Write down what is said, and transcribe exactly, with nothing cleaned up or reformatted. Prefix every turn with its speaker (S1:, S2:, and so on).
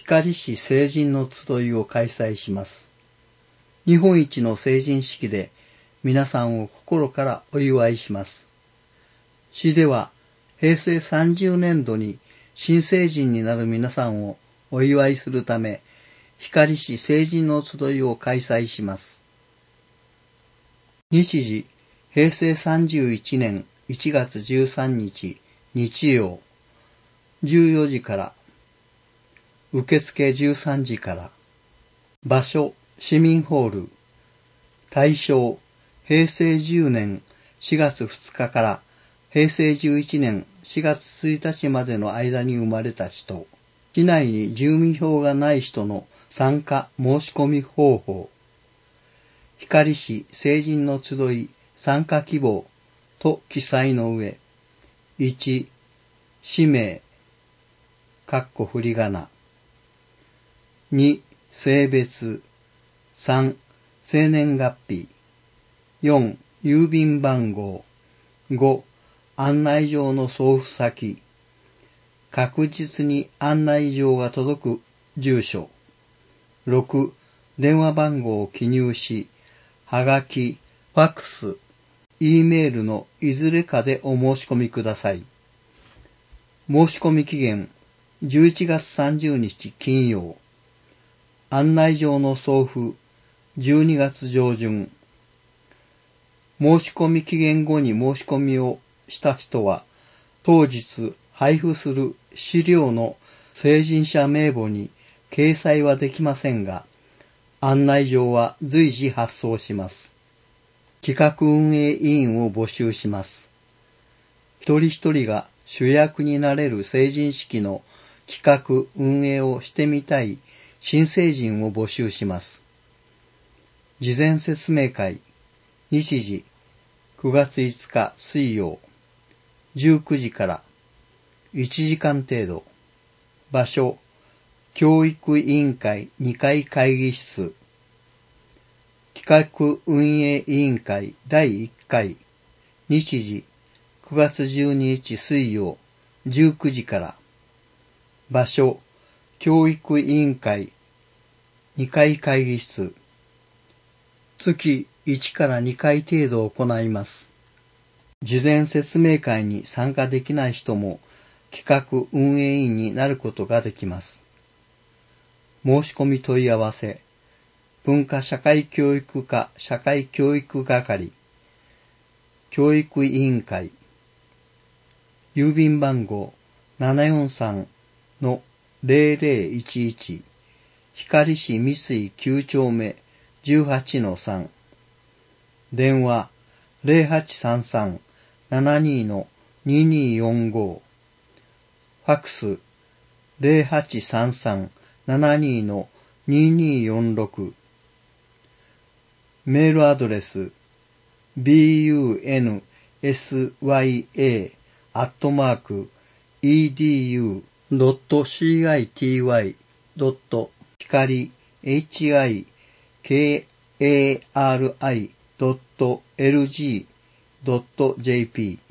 S1: 光市成人の集いを開催します。日本一の成人式で皆さんを心からお祝いします。市では平成さんじゅうねんどに新成人になる皆さんをお祝いするため、光市成人の集いを開催します。日時、平成さんじゅういちねんいちがつじゅうさんにち日曜、じゅうよじから、受付じゅうさんじから、場所、市民ホール、対象、平成じゅうねんしがつふつかから平成じゅういちねんしがつついたちまでの間に生まれた人、市内に住民票がない人の参加申し込み方法、光市成人の集い参加希望と記載の上、いち、氏名、かっこ振り仮名、に、性別、さん、生年月日、よん、郵便番号、ご、案内状の送付先、確実に案内状が届く住所、ろく、電話番号を記入し、はがき、ファックス、E メールのいずれかでお申し込みください。申し込み期限、じゅういちがつさんじゅうにち金曜。案内状の送付、じゅうにがつ上旬。申し込み期限後に申し込みをした人は、当日配布する資料の成人者名簿に掲載はできませんが、案内状は随時発送します。企画運営委員を募集します。一人一人が主役になれる成人式の企画運営をしてみたい新成人を募集します。事前説明会、日時くがついつか水曜、じゅうくじからいちじかん程度、場所、教育委員会にかい会議室、企画運営委員会だいいっかい、日時くがつじゅうににち水曜じゅうくじから、場所、教育委員会にかい会議室、月いちからにかい程度行います。事前説明会に参加できない人も企画運営委員になることができます。申し込み問い合わせ、文化社会教育課社会教育係、教育委員会、郵便番号 ななよんさんのゼロゼロいちいち、光市三水きゅうちょうめ じゅうはちのさん、電話 ゼロはちさんさん ななにのにによんご、ファックス ゼロはちさんさん ななにのにによんろく、メールアドレス ビーユーエヌエスワイエー アットマーク イーディーユー ドット シーアイティーワイ ドット 光 エイチアイケーエーアールアイ ドット エルジー ドット ジェーピー